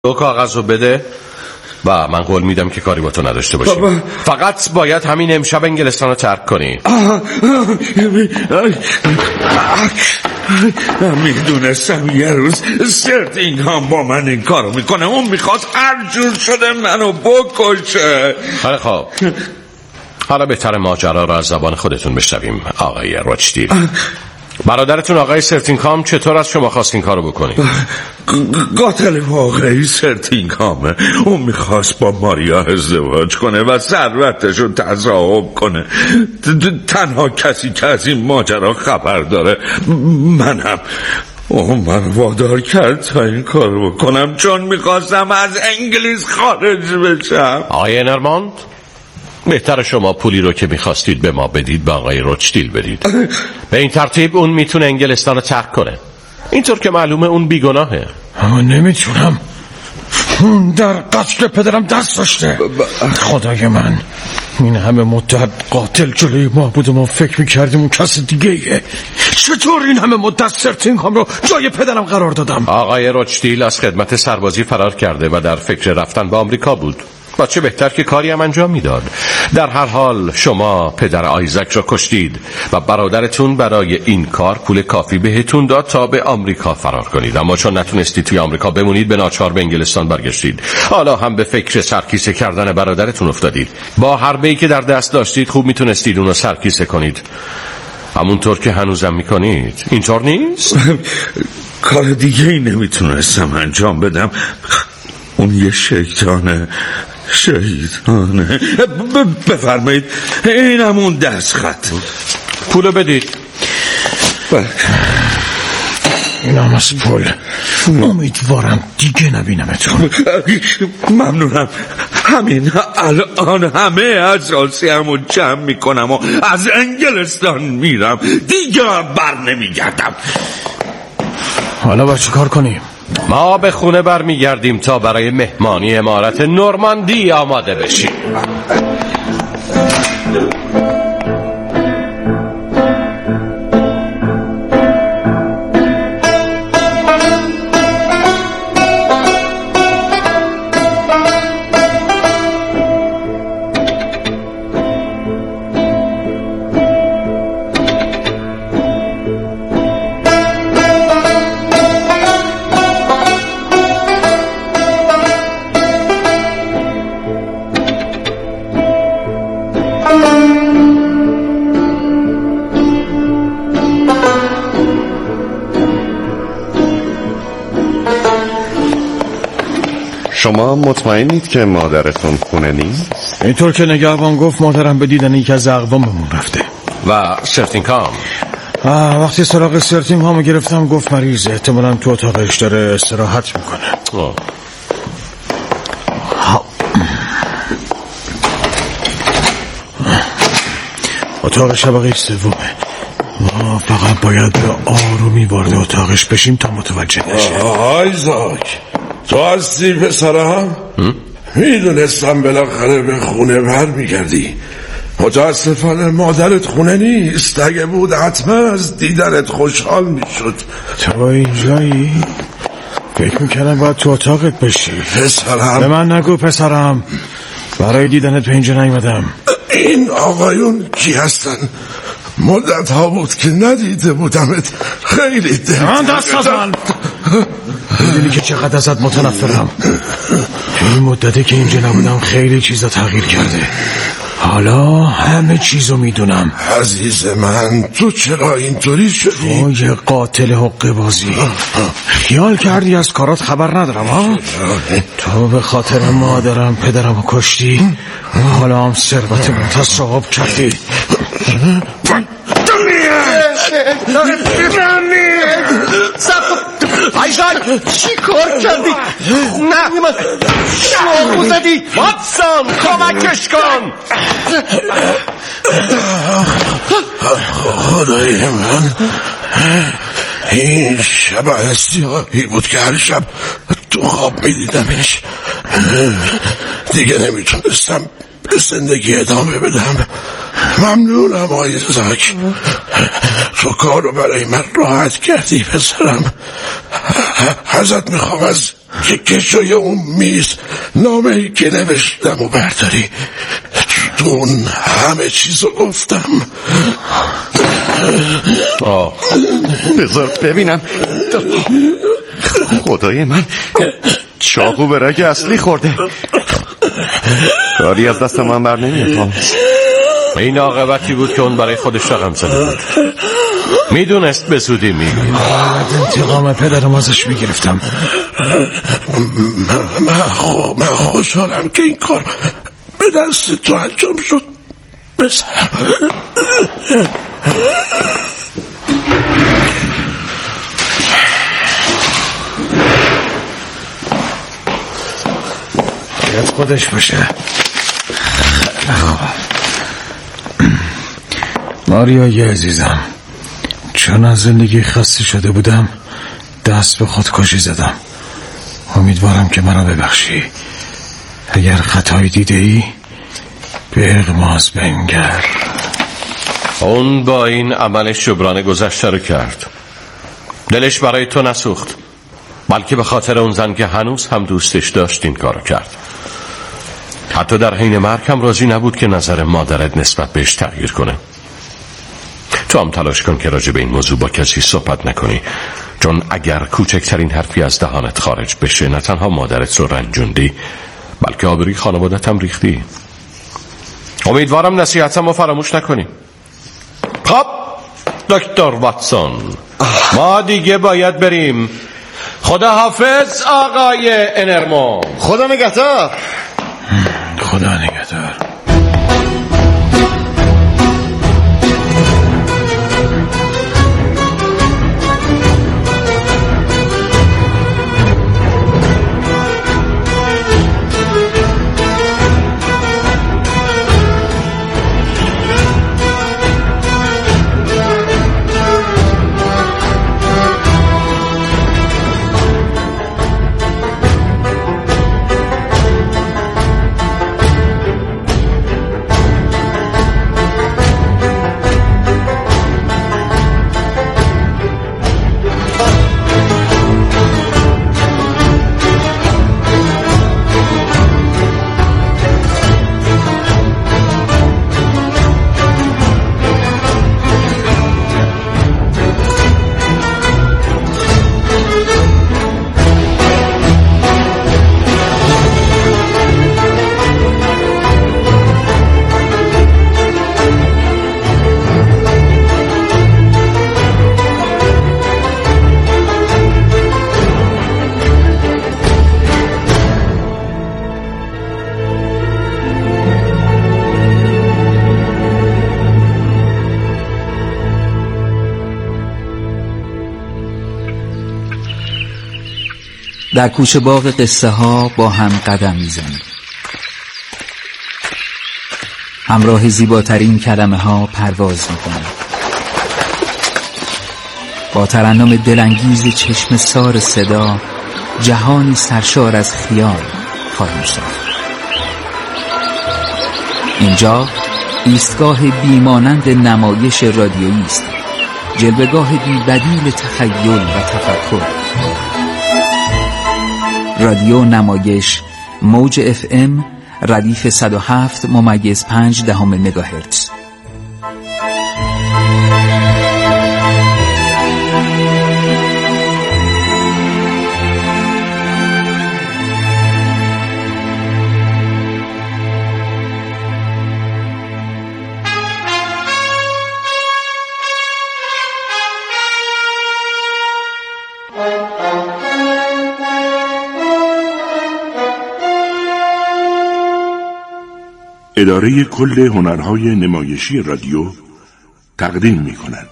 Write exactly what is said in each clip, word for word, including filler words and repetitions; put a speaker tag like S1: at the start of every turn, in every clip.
S1: دو کاغذ رو بده و من قول میدم که کاری با تو نداشته باشیم. بابا. فقط باید همین امشب انگلستان رو ترک کنی.
S2: میدونستم یه روز سرتینگهام با من این کارو میکنه. اون میخواد هر جور شده منو بکشه.
S1: حالا خب حالا بهتر ماجرا رو از زبان خودتون بشنویم. آقای روچدیل، برادرتون آقای سرتینگهام چطور از شما خواست این کارو بکنی؟
S2: قاتل واقعی سرتینگهامه. اون میخواست با ماریا ازدواج کنه و ثروتشو تضاعف کنه. تنها کسی که از این ماجرا خبر داره منم. اون من وادار کرد تا این کارو بکنم چون میخواستم از انگلیس خارج بشم.
S1: آقای انرماند، بهتر شما پولی رو که میخواستید به ما بدید به آقای روچدیل بدید. به این ترتیب اون میتونه انگلستان رو ترک کنه. اینطور که معلومه اون بیگناهه.
S3: اما نمیتونم، در قتل پدرم دست داشته. خدای من، این همه مدت قاتل جلوی ما بود و ما فکر میکردیم اون کس دیگه ایه. چطور این همه مدت سرتینگهام رو جای پدرم قرار دادم؟
S1: آقای روچدیل از خدمت سربازی فرار کرده و در فکر رفتن به آمریکا بود. با چه بهتر که کاری هم انجام میداد. در هر حال شما پدر آیزک را کشتید و برادرتون برای این کار پول کافی بهتون داد تا به آمریکا فرار کنید، اما چون نتونستید توی آمریکا بمونید به ناچار به انگلستان برگشتید. حالا هم به فکر سرکیسه کردن برادرتون افتادید. با حربه‌ای که در دست داشتید خوب میتونستید اونو سرکیسه کنید، همونطور که هنوزم میکنید. اینطور نیست؟
S2: کار دیگه ای نمیتونستم انجام بدم. اون یه شیطانه شیطانه بفرمایید این همون دست خط.
S1: پولو بدید.
S3: این هم از پول. امیدوارم دیگه نبینمتون.
S2: ممنونم. همین الان همه اساسی همو جمع میکنم و از انگلستان میرم. دیگه بر نمیگردم.
S3: حالا با چی کار کنیم؟
S1: ما به خونه برمیگردیم تا برای مهمانی امارت نورماندی آماده بشیم.
S4: شما مطمئنید که مادرتون خونه نیست؟
S3: اینطور که نگهبان گفت مادرم به دیدن یکی از اقواممون رفته. و
S1: سرتینگهام
S3: وقتی سراغ سرتینگهامو گرفتم گفت مریضه، احتمالاً تو اتاقش داره استراحت میکنه.
S1: آه.
S3: اتاق شبقه سومه. ما فقط باید به آرومی وارد اتاقش بشیم تا متوجه نشه.
S2: آیزاک، تو هستی پسرم؟ میدونستم بالاخره به خونه بر میگردی. متاسفانه مادرت خونه نیست. اگه بود حتما از دیدنت خوشحال میشد.
S3: تو اینجایی؟ فکر میکنم باید تو اتاقت بشی.
S2: پسرم
S3: به من نگو پسرم، برای دیدنت به اینجا نیومدم.
S2: این آقایون کی هستن؟ مدت ها بود که ندیده بودمت. خیلی دل
S3: من دست نزن. میدونی که چقدر ازت متنفرم. تو این مدتی که اینجا نبودم خیلی چیزا تغییر کرده. حالا همه چیزو میدونم.
S2: عزیز من، تو چرا اینطوری شدی؟
S3: تو یه قاتل حقه بازی. خیال کردی از کارات خبر ندارم ها؟ تو به خاطر مادرم پدرمو کشتی، حالا هم ثروتمو تصاحب کردی.
S5: ایزاک چی کار کردی؟ نه من شما زدی. واتسون کمکش کن.
S2: خدای من، این شب سیاهی بود که هر شب تو خواب میدیدمش. دیگه نمیتونستم به زندگی ادامه بدم. ممنونم آیزاک، تو کارو برای من راحت کردی پسرم. ازت میخوام از
S6: که کشوی اون میز نامه ای که نوشتم و برداری. تو اون همه چیزو گفتم.
S4: آه بذار ببینم. خدای من، چاقو به رگ اصلی خورده. کاری از دست من بر نمیاد.
S1: این عاقبتی بود که اون برای خودش رقم زده بود. میدونست به زودی میگه.
S3: باید انتقام پدرم ازش میگرفتم.
S6: من, من خوشحالم که این کار به دست تو انجام شد. بسرم
S3: باید خودش باشه. ماریای عزیزم، چون از زندگی خسته شده بودم دست به خودکشی زدم. امیدوارم که منو ببخشی. اگر خطایی دیده ای به اغماز بنگر.
S1: اون با این عمل جبران گذشته رو کرد. دلش برای تو نسوخت، بلکه به خاطر اون زن که هنوز هم دوستش داشت این کارو کرد. حتی در حین مرگ هم راضی نبود که نظر مادرت نسبت بهش تغییر کنه. تو هم تلاش کن که راجع به این موضوع با کسی صحبت نکنی، چون اگر کوچکترین حرفی از دهانت خارج بشه نه تنها مادرت رو رنجوندی بلکه آبروی خانوادت هم ریختی. امیدوارم نصیحتم رو فراموش نکنی. خب دکتر واتسون، ما دیگه باید بریم. خدا حافظ آقای انرمون.
S4: خدا نگهدار.
S3: خدا نگهدار.
S7: در کوچه باغ قصه ها با هم قدم میزنیم. همراه زیباترین کلمه ها پرواز میکنیم. با ترنم دلانگیز چشم سار صدا جهانی سرشار از خیال خواهیم شد. اینجا ایستگاه بیمانند نمایش رادیویی است، جلوه‌گاه بی‌بدیل تخیل و تفکر. رادیو نمایش موج اف ام ردیف صد و هفت ممیز پنج دهم مگاهرتز.
S6: اداره کل هنرهای نمایشی رادیو تقدیم می کند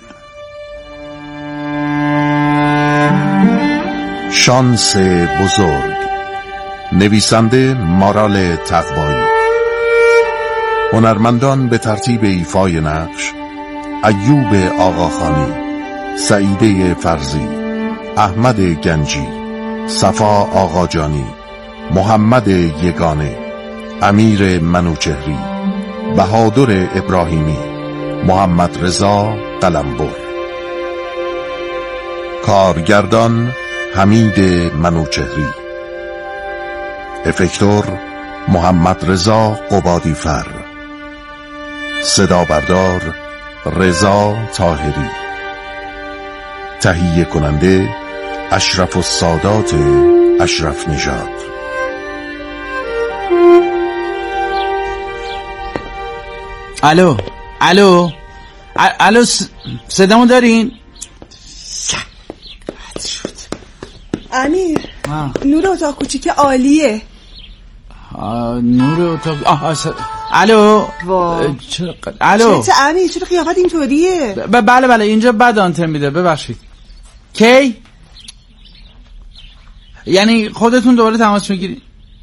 S8: شانس بزرگ. نویسنده مارال تقوایی. هنرمندان به ترتیب ایفای نقش: ایوب آقاخانی، سعیده فرزی، احمد گنجی، صفا آقاجانی، محمد یگانه، امیر منوچهری، بهادر ابراهیمی، محمد رضا قلمبر. کارگردان حمید منوچهری. افکتور محمد رضا قبادی فر، صدا بردار رضا طاهری، تهیه کننده اشرف السادات اشرف نژاد.
S7: الو الو الو صدامو دارین؟
S9: امیر نور اتاق کوچیک عالیه.
S7: نور اتاق آه س... الو چرا الو
S9: چه امیر چرا قیافت اینطوریه؟
S7: ب... بله بله اینجا بد آنتن میده ببخشید. کی؟ یعنی خودتون دوباره تماس میگیرید؟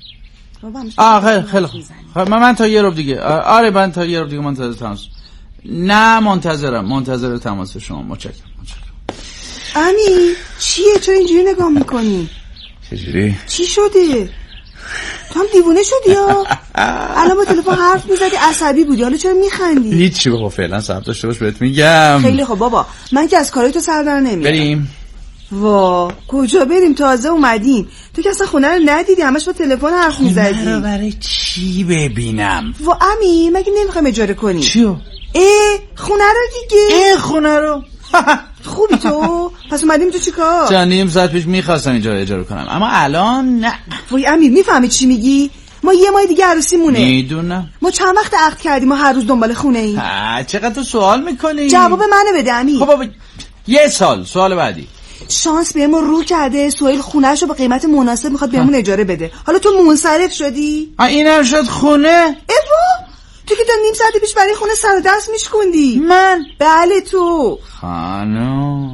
S7: آه خیلی خیلی خوب. من, من تا یه روب دیگه آره من تا یه روب دیگه منتظر تماس. نه منتظرم منتظر تماس شما. متشکرم متشکرم.
S9: امی چیه چرا اینجوری نگاه میکنی؟
S7: چجوری؟
S9: چی شده؟ تو هم دیوونه شدی یا؟ الان با تلفن حرف میزدی عصبی بودی حالا چرا میخندی؟
S7: هیچی بابا فعلا صبر داشته باش بهت میگم.
S9: خیلی خوب بابا من که از کارای تو سر در نمیارم.
S7: بریم.
S9: وا کجا بریم؟ تازه اومدیم. تو که اصلا خونه رو ندیدی همش با تلفن حرف میزدی.
S7: خونه رو برای چی ببینم؟
S9: وا امی مگه نمیخوایم اجاره کنی؟
S7: چیو؟
S9: ای خونه رو دیگه.
S7: ای خونه رو
S9: خوبی تو؟ پس اومدیم تو چیکار؟
S7: چند نیم ساعت پیش میخواستم اینجا اجاره کنم اما الان نه.
S9: وای امیر میفهمی چی میگی؟ ما یه ماه دیگه عروسی مونه.
S7: میدونم.
S9: ما چند وقت عقد کردیم ما هر روز دنبال خونه ایم.
S7: چقدر تو سوال میکنی؟
S9: جواب منو بده امیر.
S7: خب بابا یه سال سوال بعدی.
S9: شانس بهمون رو کرده سهیل خونه‌شو به قیمت مناسب میخواد بهمون اجاره بده. حالا تو منصرف شدی؟
S7: اینم شد خونه؟
S9: ایوا تو که تا نیم ساعت پیش برای خونه سر و دست میشکوندی.
S7: من؟
S9: بله تو.
S7: خانم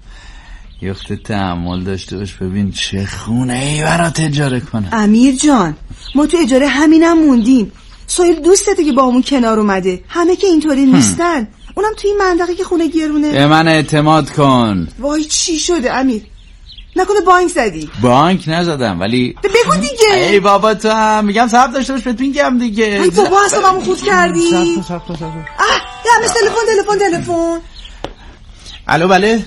S7: یخت تحمل داشته باش ببین چه خونه ای برات اجاره کنم.
S9: امیر جان ما تو اجاره همینم موندیم. سهیل دوستته که با همون کنار اومده. همه که اینطوری نیستن. اونم تو این منطقه که خونه گرونه.
S7: به من اعتماد کن.
S9: وای چی شده امیر؟ نکنه بانک زدی؟
S7: بانک نزدم ولی
S9: بگو دیگه.
S7: ای بابا تو هم میگم صبر داشته باش بهت میگم دیگه.
S9: ای بابا حسابمو خود کردی.
S7: صبر کن صبر کن صبر کن.
S9: اه یه همه تلفن تلفن تلفن.
S7: الو بله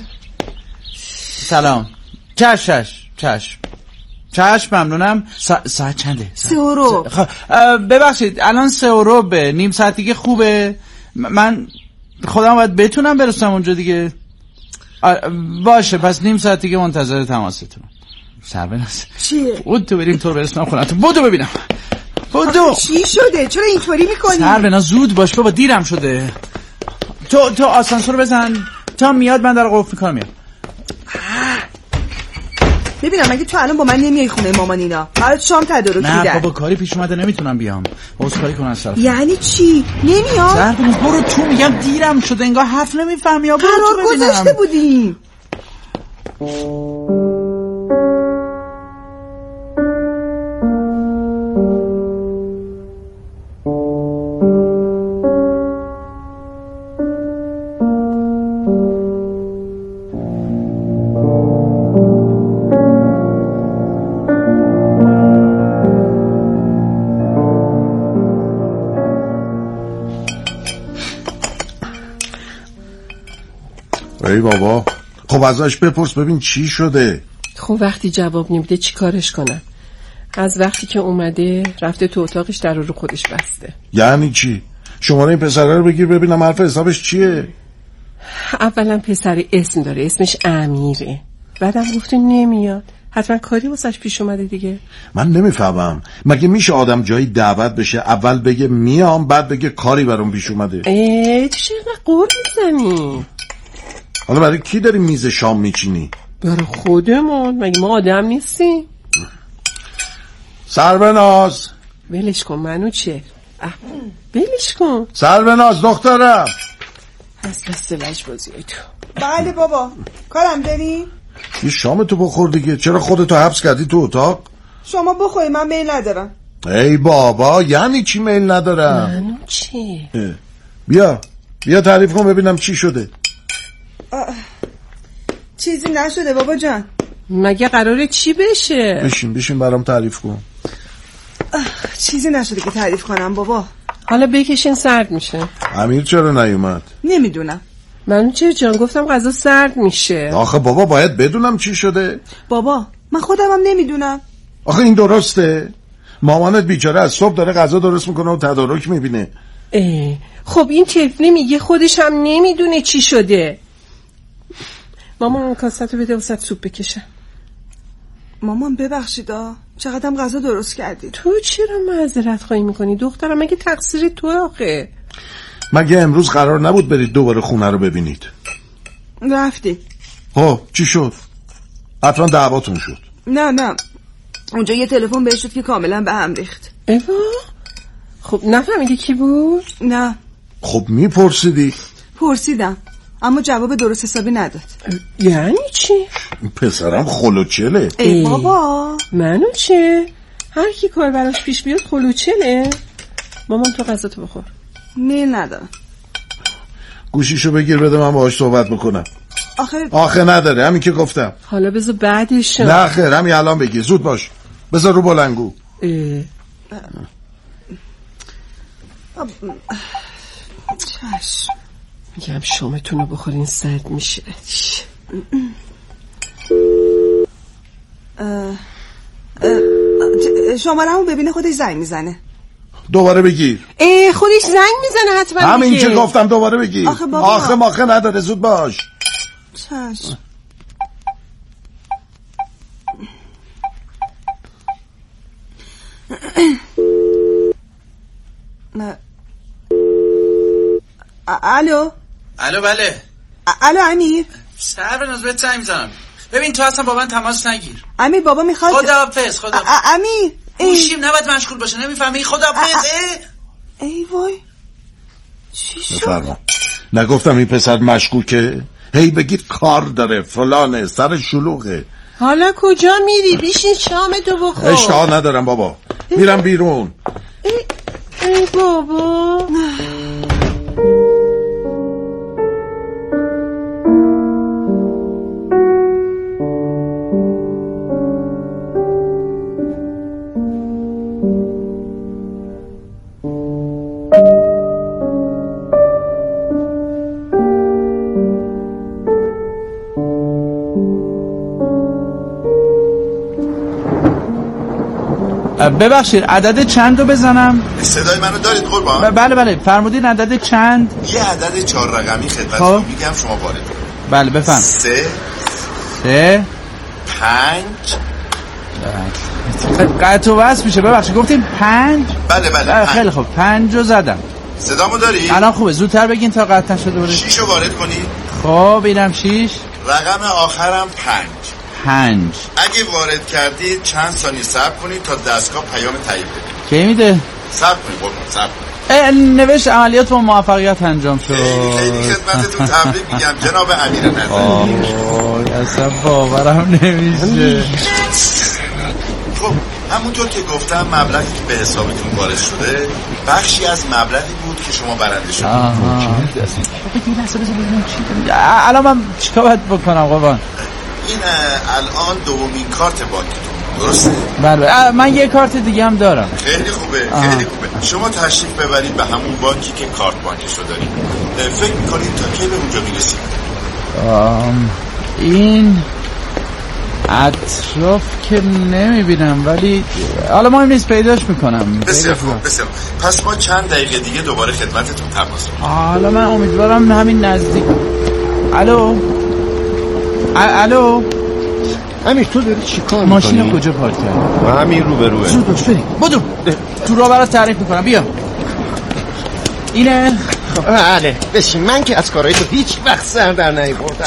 S7: سلام. چش چش چش چش ممنونم. سا... ساعت چنده؟
S9: سه اورو.
S7: خب ببخشید الان سه اورو به نیم ساعت دیگه خوبه. من خودم باید بتونم برسم اونجا دیگه. باشه پس نیم ساعت دیگه منتظر تماستون. سربناز
S9: چیه؟
S7: بود تو بریم تو برسم خونتون. بودو ببینم بودو.
S9: چی شده؟ چرا اینطوری میکنی؟
S7: سربناز زود باش بابا دیرم شده. تو تو آسانسور بزن تا میاد من در قفل میکنم میام.
S9: ببینم اگه تو الان با من نمیای خونه مامانینا برات شام تدارک میدن.
S7: نه بابا کاری پیش اومده نمیتونم بیام. عذرخواهی کنم از طرف.
S9: یعنی چی؟ نمیام؟
S7: سربناز برو تو میگم دیرم شده انگار حرف نمیفهمی. یا برو تو ببینم.
S9: گذاشته بودیم.
S8: ای بابا خب ازش بپرس ببین چی شده.
S10: خب وقتی جواب نمیده چی کارش کنم؟ از وقتی که اومده رفته تو اتاقش در رو خودش بسته.
S8: یعنی چی؟ شماره این پسره رو بگیر ببینم حرف حسابش چیه.
S10: اولا پسر اسم داره اسمش امیره. بعدم گفته نمیاد. حتما کاری واسش پیش اومده دیگه.
S8: من نمیفهمم مگه میشه آدم جایی دعوت بشه اول بگه میام بعد بگه کاری برام پیش اومده.
S10: ای تو چرا قور میزنی؟
S8: حالا برای کی داری میز شام میچینی؟
S10: برای خودمون. مگه ما آدم نیستیم؟
S8: سربناز
S10: ولش کن منو چه؟ ولش کن.
S8: سربناز دخترم.
S10: از بس لج بازیای تو.
S9: بله بابا کارم داری؟
S8: یه شام تو بخور دیگه. چرا خودتو حبس کردی تو اتاق؟
S9: شما بخوری من میل ندارم.
S8: ای بابا یعنی چی میل ندارم؟
S10: منو چی؟
S8: بیا بیا تعریف کن ببینم چی شده.
S9: چیزی نشده بابا جان.
S10: مگه قراره چی بشه؟
S8: بشین بشین برام تعریف کن.
S9: چیزی نشده که تعریف کنم بابا.
S10: حالا بکشین سرد میشه.
S8: امیر چرا نیومد؟
S9: نمیدونم.
S10: من چه جان گفتم غذا سرد میشه.
S8: آخه بابا باید بدونم چی شده.
S9: بابا من خودم هم نمیدونم.
S8: آخه این درسته؟ مامانت بیچاره از صبح داره غذا درست میکنه و تدارک میبینه.
S10: خب این طفلی میگه خودش هم نمیدونه چی شده. مامان کاستو بده واسه سوپ بکشم.
S9: مامان ببخشیدا، چقدرم غذا درست کردی.
S10: تو چرا معذرت خواهی میکنی دخترم؟ مگه تقصیر تو آخه؟
S8: مگه امروز قرار نبود برید دوباره خونه رو ببینید؟
S9: رفتی.
S8: خب چی شد؟ حتما دعواتون شد.
S9: نه نه اونجا یه تلفن بهش شد که کاملا به هم ریخت.
S10: ایوا خب نفهمیدی کی بود؟
S9: نه.
S8: خب میپرسیدی؟
S9: پرسیدم اما جواب درست حسابی نداد.
S10: یعنی چی؟
S8: پسرم خلوچله.
S9: ای, ای بابا
S10: منو چه؟ هر کی کار براش پیش بیاد خلوچله. مامان تو غذا تو بخور.
S9: میل ندارم.
S8: گوشیشو بگیر بده من باهاش صحبت میکنم.
S9: آخه
S8: آخه نداره همین که گفتم.
S10: حالا بذار بعدش.
S8: نه خیر همین الان بگیر زود باش. بذار رو بلنگو.
S9: چشم.
S10: میگم شامتون رو بخورین سرد میشه.
S9: شماره همون ببینه خودش زنگ میزنه.
S8: دوباره بگیر.
S10: ای خودش زنگ میزنه حتما.
S8: همین که گفتم دوباره بگیر.
S9: آخه بابا
S8: آخه ماخه نداره زود باش.
S9: چشم. الو
S7: الو بله.
S9: الو امیر.
S7: سربناز بهت زنگ میزنم. ببین تو اصلا با من تماس نگیر.
S9: امیر بابا میخواد.
S7: خداحافظ خداحافظ.
S9: امیر
S7: گوشیم نباید مشغول باشه نمیفهمی. خداحافظ.
S9: ای وای چی شد؟
S8: بفرما. نگفتم این پسر مشکوکه؟ هی بگید کار داره فلانه سر شلوغه.
S10: حالا کجا میری؟ بیشین شامتو بخور.
S8: اشتها ندارم بابا میرم بیرون.
S10: ای, ای بابا
S7: ببخشید عدد چند رو بزنم؟
S11: صدای منو دارید قربان؟
S7: بله بله فرمودین عدد چند؟
S11: یه عدد چهار رقمی خدمتتون میگم شما وارد کنید.
S7: بله بفهم.
S11: سه
S7: سه
S11: پنج
S7: قطع و وصل میشه ببخشید گفتین پنج؟
S11: بله بله
S7: خیلی خوب پنج رو زدم.
S11: صدامو داری؟
S7: الان خوبه زودتر بگین تا قطع نشه دوره.
S11: شیش رو وارد کنید.
S7: خب اینم شیش.
S11: رقم آخرم پنج.
S7: پنج.
S11: اگه وارد کردید چند ثانیه صبر کنید تا دستگاه پیام تایید بده.
S7: کی میده؟
S11: صبر کنید قربان صبر کنید.
S7: نوشت عملیات با موفقیت انجام شد.
S11: خیلی خدمتتون تبریک میگم جناب امیر نظری.
S7: آه اصلا باورم نمیشه.
S11: خب همونطور که گفتم مبلغی که به حسابتون وارد شده بخشی از مبلغی بود که شما برنده شدید.
S7: الان من چیکار باید بکنم قربان؟
S11: این الان دومین کارت بانکتون درسته؟
S7: بله من یه کارت دیگه هم دارم.
S11: خیلی خوبه آه. خیلی خوبه. شما تشریف ببرید به همون بانکی که کارت بانکش رو دارید. فکر میکنید تا کی به اونجا میرسید؟
S7: این اطراف که نمیبینم ولی حالا مهم نیست پیداش میکنم.
S11: بسیار خوب بسیار پس ما چند دقیقه دیگه دوباره خدمتتون تماس میگیریم.
S7: حالا من امیدوارم همین نزدیک. الو الو
S5: امیر تو داری چی کار میکنی؟
S7: ماشین رو کجا پارک کردی؟
S5: همین رو به روه.
S7: زود باش بریم بدو تو راه برات تعریف میکنم بیا. اینه
S5: بله بشین من که از کارهای تو هیچ وقت سر در نیاوردم.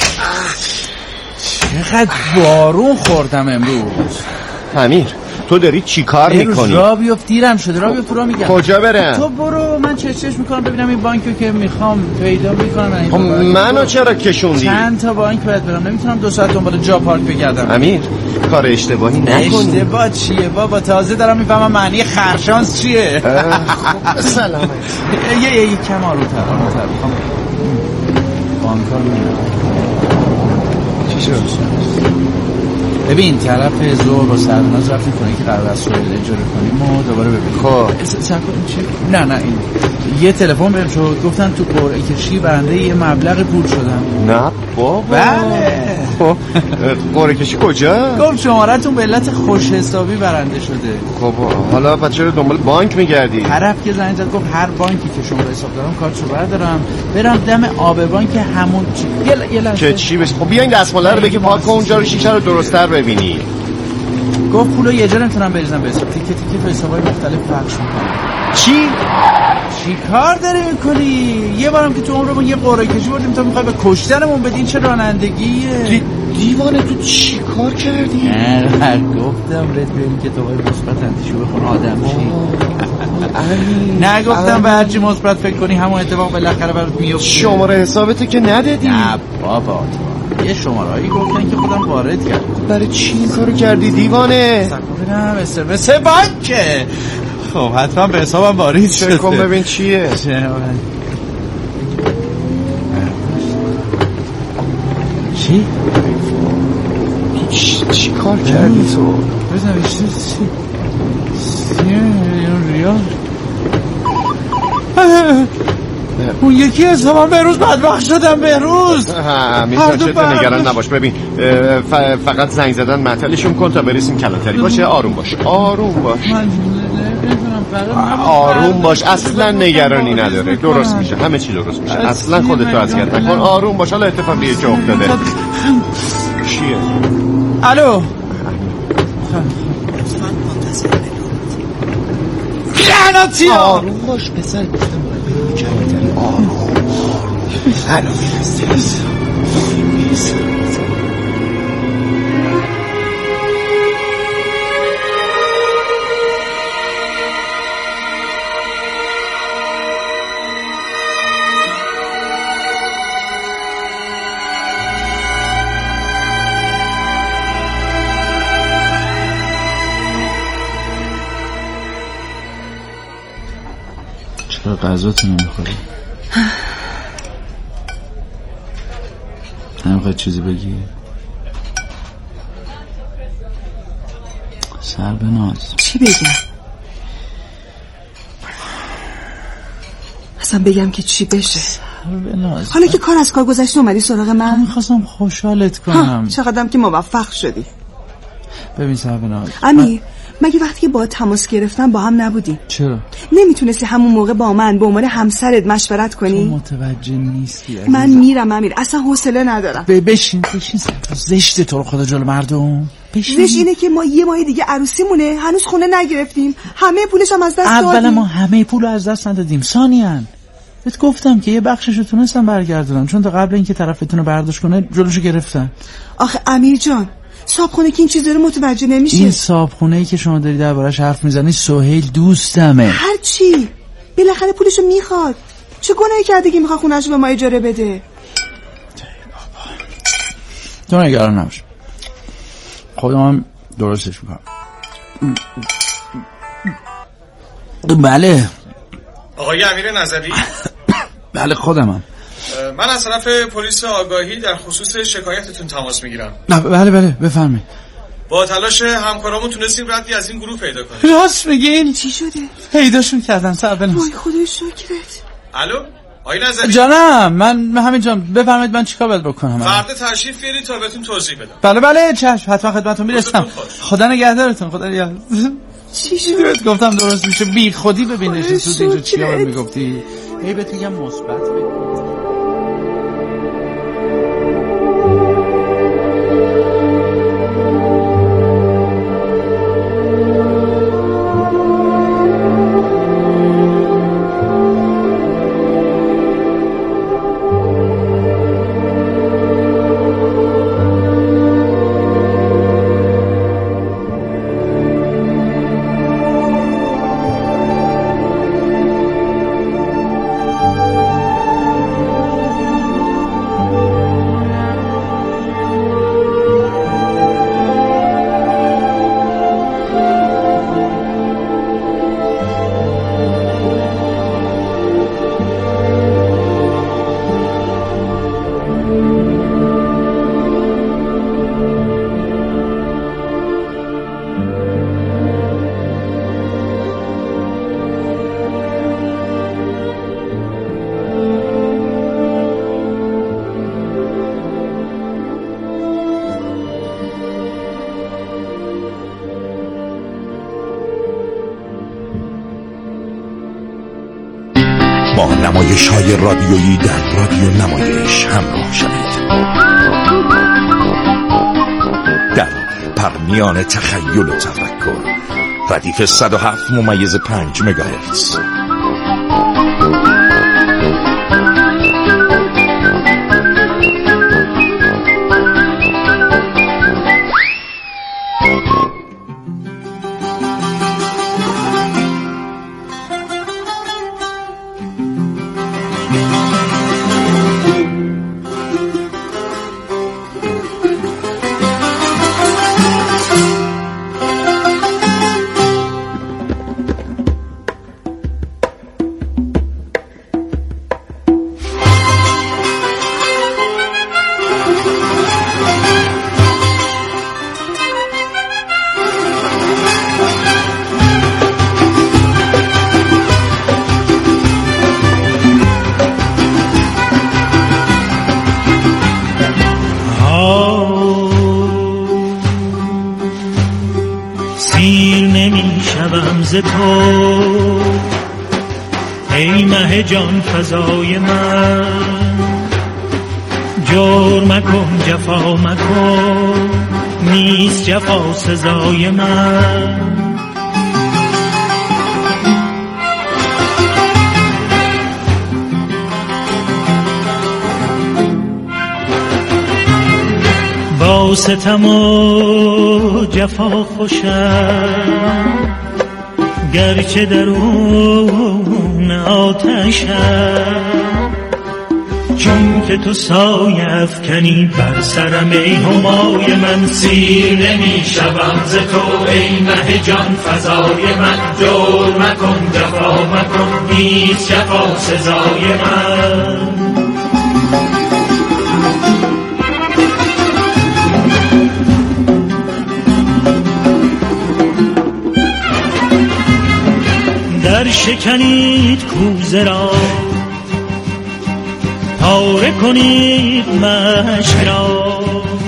S7: چقدر بارون خوردم امروز.
S5: امیر تو داری چی کار میکنی؟
S7: را بیفت دیرم شده را بیفت تو را میگم
S5: کجا برم؟
S7: تو برو من چش چش میکنم ببینم این بانکو که میخوام پیدا میکنم.
S5: خب منو چرا کشوندی؟
S7: چند تا بانک باید برم نمیتونم دو ساعت دنبال جا پارک بگردم.
S5: امیر کار اشتباهی نکنی.
S7: اشتباه چیه بابا تازه دارم میفهمم معنی خرشانس چیه.
S5: خب سلامت.
S7: یه یه کم آرومتر آرومتر میخوام بانکا رو میبینم. چی شد؟ ببین طرف زور با سرناز رفتیم کنه که قرار از سوال اجاره کنیم و دوباره ببینیم.
S5: خب
S7: سر کنیم چی؟ نه نه این یه تلفن بهم شد گفتن تو قرعه کشی برنده یه مبلغ پول شدم.
S5: نه بابا
S7: بله خب
S5: قرعه کشی کجا؟
S7: گفت شماره‌تون به علت خوش حسابی برنده شده.
S5: خب حالا بچه چرا دنبال بانک میگردی؟
S7: طرف که زنگ زد گفت هر بانکی که شما حساب دارم کارتشو بردارم برم دم آب بانک همون چی. یه یه لحظه
S5: که چی بس؟ خب بیا این دستماله رو بگی پاک کن اونجا رو شیشه رو درست‌تر ببینی.
S7: گفت پولو یه جا نمیتونم بریزم به حساب، تیکه تیکه تو حسابای مختلف پخش می‌کنم.
S5: چی؟
S7: چی کار داری میکنی؟ یه بارم که تو عمرمون یه قرعه کشی بردیم تا میخوای به کشتنمون بدین، چه رانندگیه؟
S5: دی... دیوانه تو چی کار کردی؟
S7: نه گفتم بهت ببین که تو باید مثبت اندیشه بخون آدم چی؟ نه گفتم به هرچی مثبت فکر کنی همون اتفاق بالاخره برات میفته.
S5: شماره حسابتو که ندادی؟
S7: نه بابا یه شماره‌ای گفتن که خودم وارد کردم.
S5: برای چی این کارو کردی دیوانه؟
S7: ببینم اس ام اس بانکه. خب حتما به حسابم وارد شده.
S5: چک کن ببین چیه.
S7: چی؟
S5: چی, چی کار کردی تو؟
S7: بزنم چی؟ سی میلیون ریال. اون یکی حسابم بهروز بدبخت شدم بهروز.
S5: همین چه نگران نباش. ببین فقط زنگ زدن معطلشون کن تا برسیم کلانتری باشه. آروم باش آروم باش آروم باش اصلا نگرانی نداره، درست میشه، همه چی درست میشه، اصلا خودتو اذیت نکن، آروم باش. حالا اتفاقی که افتاده چیه؟
S7: الو لعنتی
S5: آروم باش پسر، گفتم باید کلانتری. آروم الو میرسه میرسه
S7: چرا غذاتو نمیخوری؟ نمیخوای چیزی بگی؟ سر به ناز.
S9: چی بگم؟ اصلا بگم که چی بشه؟
S7: سر به ناز.
S9: حالا که کار از کار گذشته اومدی سراغ من؟
S7: میخواستم خوشحالت کنم.
S9: چقدرم که موفق شدی.
S7: ببین سر به ناز
S9: امیر مگه وقتی که با تماس گرفتم با هم نبودیم؟
S7: چرا؟
S9: نمیتونستی همون موقع با من به عنوان همسرت مشورت کنی؟
S7: تو متوجه نیستی عزیزم.
S9: من میرم امیر، اصلا حوصله ندارم.
S7: بشین بشین زشته تو رو خدا جلو مردم.
S9: بشین. زشت اینه که ما یه ماه دیگه عروسی مونه، هنوز خونه نگرفتیم، همه پولش هم از دست دادیم.
S7: اولا ما همه پول رو از دست ندادیم، ثانیاً بهت گفتم که یه بخششو تونستم برگردونم چون تا قبل اینکه طرفتون رو برداشت کنه جلوشو گرفتن.
S9: آخه امیر جان صابخونه که این چیزا رو متوجه نمیشه.
S7: این صابخونه‌ای که شما داری دربارش حرف میزنی سهیل دوستمه.
S9: هر چی بالاخره پولشو میخواد. چه گناهی کرده که میخواد خونه‌شو به ما اجاره بده؟
S7: تو نگران نباش، خودم هم درستش میکنم. بله
S3: آقای امیر نظری؟
S7: بله خودمم.
S3: من از طرف پلیس آگاهی در خصوص شکایتتون تماس میگیرم.
S7: بله بله بفرمایید.
S3: با تلاش همکارامون تونستیم ردی از این گروه پیدا کنیم.
S7: راست میگین؟
S9: چی شده؟
S7: پیداشون کردن سر بنویس.
S9: وای خدای شکرت.
S3: الو آقای نظری؟
S7: جانم من همین جان بفرمایید من چیکار باید بکنم؟
S3: فردا تشریف بیارید تا بهتون توضیح بدم.
S7: بله بله چشم حتما خدمتتون میرسم. خدا نگهدارتون. خدا نگهدارتون.
S9: چی شد؟
S7: گفتم درست میشه بی خودی ببینش تو اینجا چیا رو میگفتی؟ هی بهت میگم مثبت بگو.
S2: با نمایش های رادیویی در رادیو نمایش همراه شوید. در پرمیان تخیل و تفکر، ردیف صد و هفت ممیز پنج مگاهرتز.
S12: ز تو ای مه جان فضای من، جور مکن جفا مکن، نیست جفا سزای من. با ستم و جفا خوشم، گرچه درون آتشم، چون که تو سایه افکنی بر سرم ای همای من. سیر نمی شوم ز تو ای مه جان فضای من، جور مکن جفا مکن، نیست جفا سزای من. در شکنید کوزه را، پاره کنید مشک را،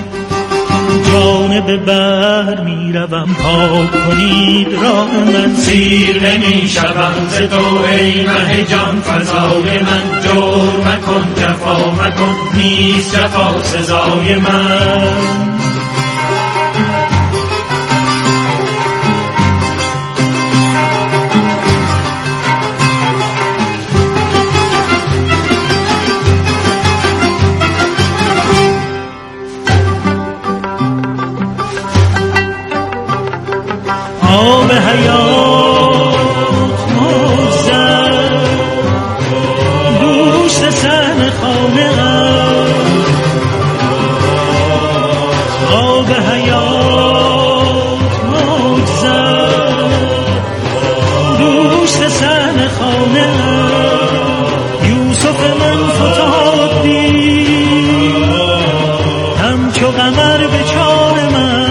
S12: جانب بر می روم پاک کنید راه من. سیر نمی شوم ز تو ای مه جان فضای من، جور مکن جفا مکن، نیست جفا سزای من. آب حیات موزد گوشت سن خانه ام، آب حیات موزد گوشت سن خانه ام. یوسف من فتاد دید همچو قمر به چار من.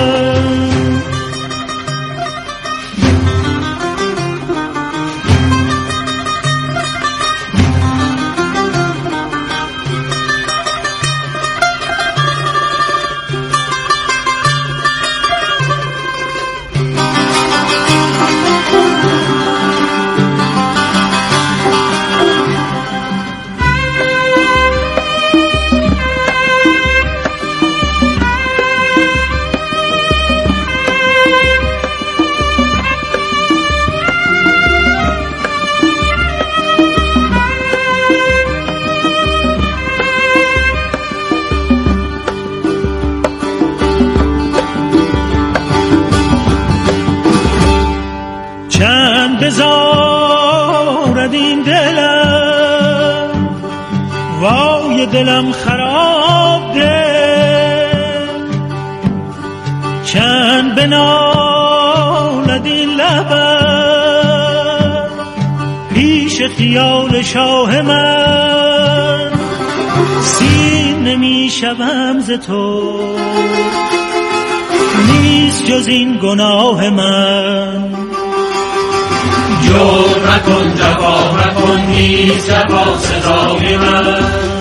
S12: بزارد این دلم، وای دلم خراب دل، چند بنالد این لبم پیش خیال شاه من. سیر نمی شوم ز تو، نیست جز این گناه من. جور مکن جفا مکن، نیست جفا سزای من.